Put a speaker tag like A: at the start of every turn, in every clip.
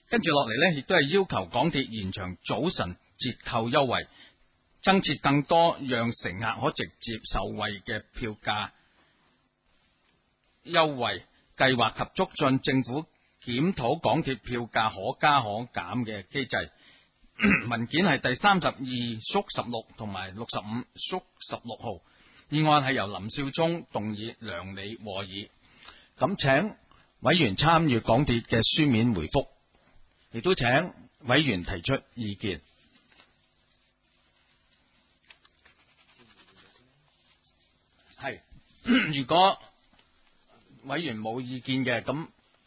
A: 跟住落嚟呢，亦都係要求港鐵延長早晨折扣優惠，增設更多讓乘客可直接受惠嘅票價優惠計劃及促進政府檢討港鐵票價可加可減嘅機制。文件係第32/16同埋65/16號，議案係由林少忠動議，梁理和議。咁請委員參與港鐵嘅書面回覆，亦都請委員提出意見。係，如果委員冇意見嘅，咁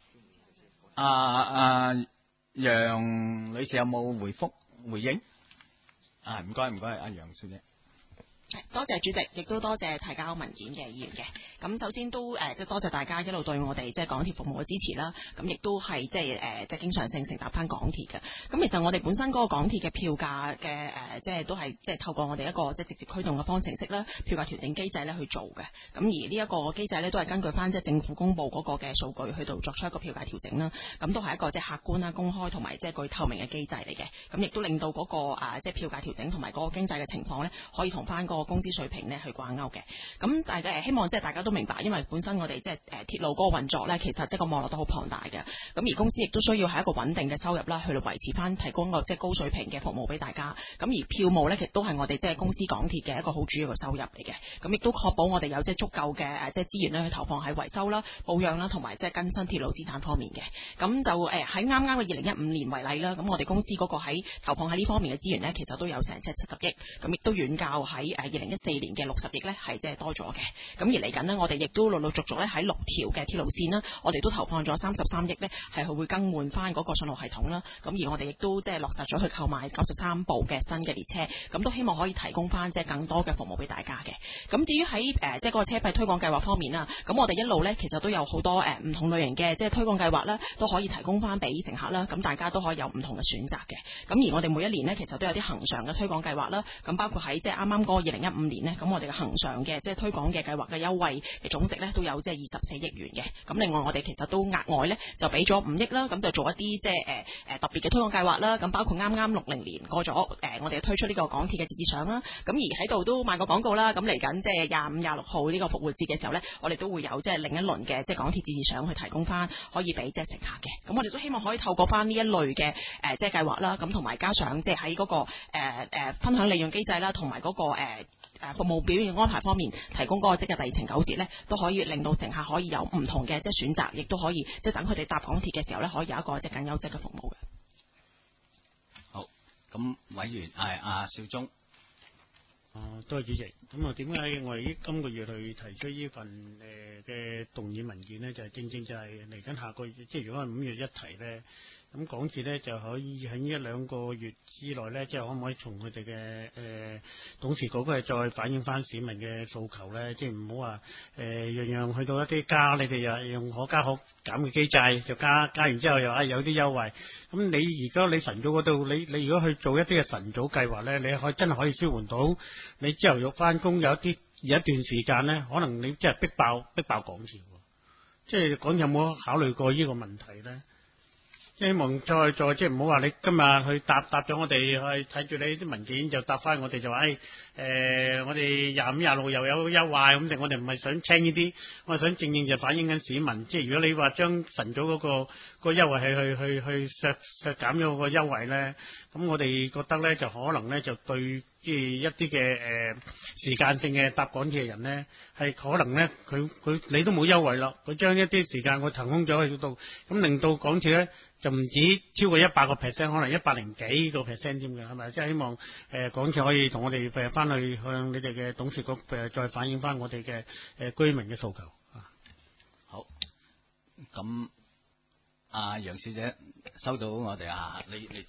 A: 楊女士有冇回應？唔該，阿楊小姐。
B: 多謝主席，亦都多謝提交文件嘅議員嘅。咁首先都即係多謝大家一路對我哋即係港鐵服務嘅支持啦。咁亦都係即係經常性乘搭翻港鐵嘅。咁其實我哋本身嗰個港鐵嘅票價嘅即係都係即係透過我哋一個即係直接驅動嘅方程式啦，票價調整機制咧去做嘅。咁而呢一個機制咧都係根據翻即係政府公布嗰個嘅數據去到作出一個票價調整啦。咁都係一個即係客觀啦、公開同埋即係具透明嘅機制嚟嘅。咁亦都令到嗰個即係票價調整同埋嗰個經濟嘅情況咧，可以同翻個工資水平咧去掛鈎嘅。咁但係希望即係大家都明白，因為本身我哋即係鐵路嗰個運作咧，其實即係個網絡都好龐大嘅。咁而公司亦都需要係一個穩定嘅收入啦，去到維持翻提供個即係高水平嘅服務俾大家。咁而票務咧，其實都係我哋即係公司港鐵嘅一個好主要嘅收入嚟嘅。咁亦都確保我哋有即係足夠嘅即係資源咧去投放喺維修啦、保養啦，同埋即係更新鐵路資產方面嘅。咁就喺啱啱嘅2015年為例啦，咁我哋公司嗰個喺投放喺呢方面嘅資源咧，其實都有成即係70億，咁亦都遠較喺2014年嘅60億咧係即係多咗嘅。咁而嚟緊呢，我哋亦都陸陸續續咧喺6條嘅鐵路線啦，我哋都投放咗33億咧，係會更換翻嗰個信號系統啦。咁而我哋亦都即係落實咗去購買93部嘅新嘅列車，咁都希望可以提供翻即係更多嘅服務俾大家嘅。咁至於喺即係嗰個車費推廣計劃方面啦，咁我哋一路咧其實都有好多唔同類型嘅即係推廣計劃啦，都可以提供翻俾乘客啦。咁大家都可以有唔同嘅選擇嘅。咁而我哋每一年呢，其實都有啲恆常嘅推廣計劃啦。咁包括喺即係啱啱嗰個2015年呢，咁我哋嘅恆常嘅即係推廣嘅計劃嘅優惠嘅總值咧都有即係24億元嘅。咁另外我哋其實都額外咧就俾咗5億啦，咁就做一啲即係特別嘅推廣計劃啦。咁包括啱啱60年過咗我哋推出呢個港鐵嘅節日賞啦。咁而喺度都賣個廣告啦。咁嚟緊即係25、26號呢個復活節嘅時候咧，我哋都會有即係另一輪嘅即係港鐵節日賞去提供翻，可以俾即係乘客嘅。咁我哋都希望可以透過翻呢一類嘅即係計劃啦。咁同埋加上即係喺嗰個分享利潤機制啦，同埋嗰個服務表現安排方面，提供嗰個即日第2程9折咧，都可以令到乘客可以有唔同嘅即係選擇，亦都可以即係等佢哋搭港鐵嘅時候咧，可以有一個即係更優質嘅服務嘅。
A: 好，咁委員阿少忠。
C: 多謝主席。咁啊，點解我哋今個月去提出呢份嘅動議文件呢？就係正正就係嚟緊下個月，即係如果係5月一提呢，咁港鐵呢就可以喺呢1-2個月之內呢，即係可唔可以從佢哋嘅董事局係再反映翻市民嘅訴求呢？即係唔好話樣樣去到一啲加，你哋又用可加可減嘅機制，就加完之後又有啲優惠。咁你而家你晨早嗰度，你如果去做一啲嘅晨早計劃呢，你真係可以舒緩到你朝頭早翻工有一段時間呢，可能你真係逼爆港鐵。即係講有冇考慮過呢個問題呢？希望再即係唔好話你今日去答咗我哋去睇住你啲文件就答翻我哋就話我哋25、26又有優惠咁，我哋唔係想聽呢啲，我係想正正就反映緊市民。即係如果你話將晨早嗰個優惠係去削減咗個優惠咧，咁我哋覺得咧就可能咧就對即係一啲嘅時間性嘅搭港鐵嘅人咧，係可能咧佢你都冇優惠咯，佢將一啲時間我騰空咗去到，咁令到港鐵咧就唔止超過100%，可能100幾個%添嘅，係咪？即係希望港鐵可以同我哋翻去向你哋嘅董事局再反映翻我哋嘅居民嘅訴求啊。
A: 好，咁楊小姐收到我哋你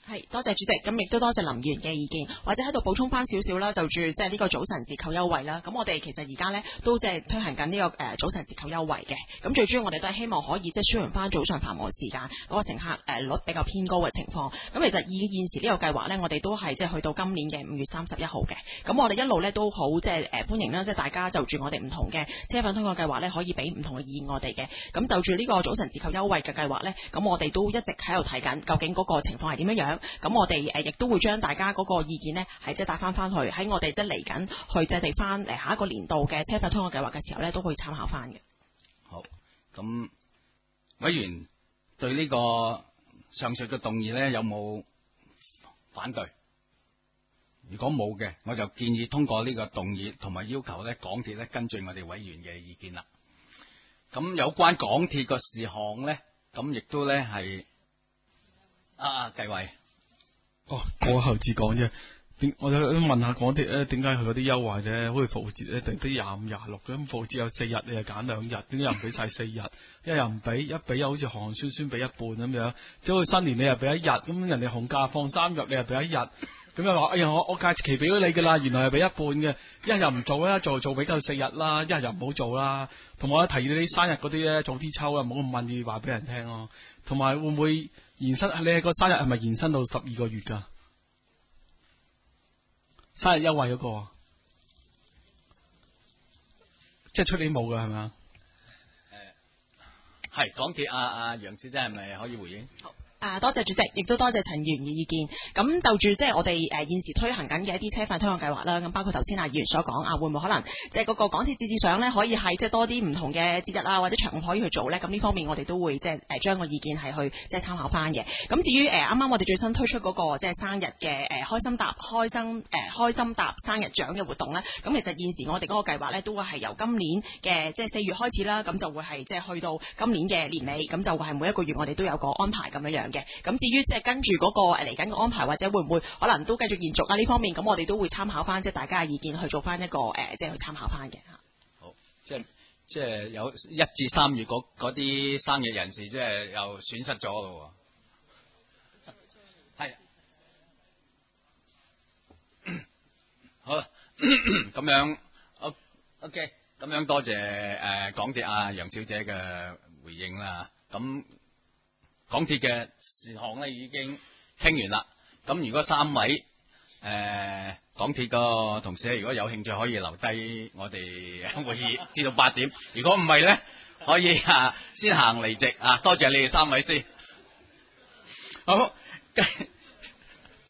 B: 係，多謝主席，咁亦都多謝林議員嘅意見，或者喺度補充翻少少啦，就住即係呢個早晨折扣優惠啦。咁我哋其實而家呢都即係推行緊呢個早晨折扣優惠嘅。咁最主要我哋都係希望可以即係舒緩翻早上繁忙時間嗰個乘客率比較偏高嘅情況。咁其實以現時呢個計劃呢，我哋都係即係去到今年嘅5月31號嘅。咁我哋一路呢都好即係歡迎啦，即係大家就住我哋唔同嘅車費通過計劃呢，可以俾唔同嘅意見我哋嘅。咁就住呢個早晨折扣優惠嘅計劃呢，咁我哋都一直喺度睇緊究竟嗰個情況係點樣樣。咁我哋亦都會將大家嗰個意見呢，係即係帶翻去喺我哋即係嚟緊去制定翻下一個年度嘅車費通過計劃嘅時候呢，都可以參考翻嘅。
A: 好，咁委員對呢個上述嘅動議呢，有冇反對？如果冇嘅，我就建議通過呢個動議，同埋要求呢港鐵呢跟進我哋委員嘅意見啦。咁有關港鐵個事項呢，咁亦都呢係繼委。
D: 過後至講啫。我就問下港鐵咧，點解佢嗰啲優惠啫？好似復活節咧定啲25、26咁，復活節有4日，你又揀2日，點解又唔俾晒4日？一又唔俾，一俾又好似寒酸酸俾一半咁樣。即係好似新年你又俾1日，咁人哋紅假放3日，你又俾1日，咁又話哎呀我假期俾咗你噶啦，原來係俾一半嘅，一日又唔做啦，做俾夠4日啦，一日又唔好做啦。同埋我提議你啲生日嗰啲咧早啲抽啦，唔好咁問要話俾人聽咯。同埋會唔會延伸？你係個生日係咪延伸到12個月噶？生日優惠嗰個，即係出年冇㗎係咪啊？
A: 係港鐵楊小姐係咪可以回應？好。
B: 多謝主席，亦都多謝陳議員嘅意見。咁就住即係我哋現時推行緊嘅一啲車費推廣計劃啦。咁包括頭先議員所講會唔會可能即係嗰個港鐵節節上呢，可以係即係多啲唔同嘅節日啊，或者場合可以去做呢？咁呢方面我哋都會即係將個意見係去即係參考翻嘅。咁至於啱啱我哋最新推出嗰個即係生日嘅開心搭生日獎嘅活動呢，咁其實現時我哋嗰個計劃呢，都會係由今年嘅即係4月開始啦，咁就會係即係去到今年嘅年尾，咁就會係每一個月我哋都有個安排咁樣樣嘅。咁至於即係跟住嗰個嚟緊嘅安排，或者會唔會可能都繼續延續啊？呢方面咁我哋都會參考翻即係大家嘅意見去做翻一個即係去參考翻嘅嚇。
A: 好，即係有1至3月嗰啲生日人士，即係又損失咗咯喎。係，好啦，咁樣 OK，咁樣多謝港鐵楊小姐嘅回應啦。咁港鐵嘅事項咧已經傾完啦。咁如果3位港鐵個同事如果有興趣，可以留低我哋會議至到8點。如果唔係咧，可以先行離席。多謝你哋3位先。好。